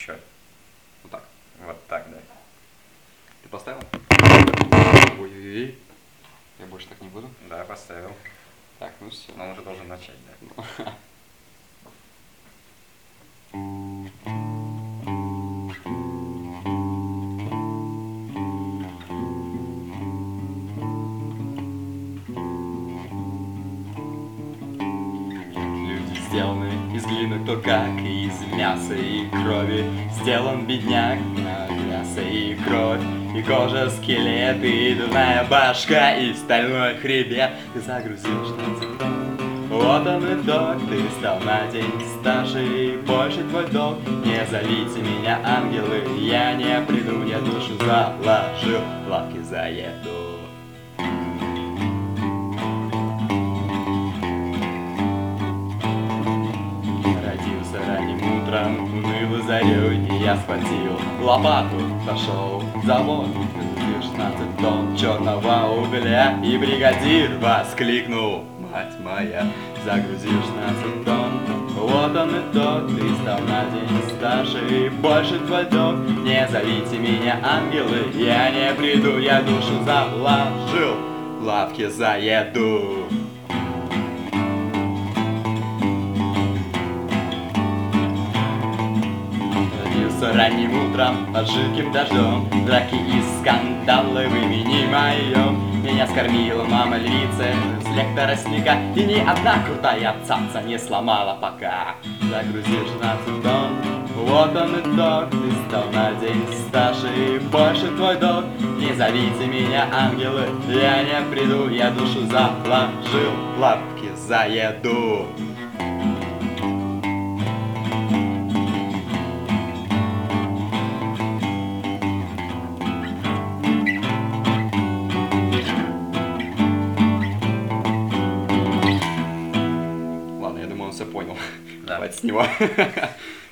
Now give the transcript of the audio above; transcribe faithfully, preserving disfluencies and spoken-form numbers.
Чё? Вот так. Вот так, да. Ты поставил? Ой-ой-ой. Я больше так не буду. Да, поставил. Так, ну все. Но он уже должен начать, да. Люди сделаны из глины, кто как из мяса и крови. Сделан бедняк на мясо и кровь, и кожа, скелет, и дурная башка, и стальной хребет. Ты загрузил шнацель. Вот он итог, ты стал на день старше, и больше твой долг. Не зовите меня, ангелы, я не приду, я душу заложил, в лавки заеду. Родился ранним утром, уныло зарей, и я схватил лопату, пошел в завод. шестнадцать тонн черного угля, и бригадир воскликнул: мать моя, загрузил шестнадцать тонн. Вот он итог, ты стал на день старше, и больше твой долг. Не зовите меня, ангелы, я не приду, я душу заложил, в лавке заеду. Родился ранним утром под жидким дождем, драки и скандалы в имени моем. Меня скормила мама львица с лекторостника, и ни одна крутая цаца не сломала пока. Загрузил шестнадцать тонн, вот он итог, ты стал на день старше, и больше твой долг. Не зовите меня, ангелы, я не приду, я душу заложил, в лапки заеду. Ладно, я думаю, он все понял. Да. Хватит с него.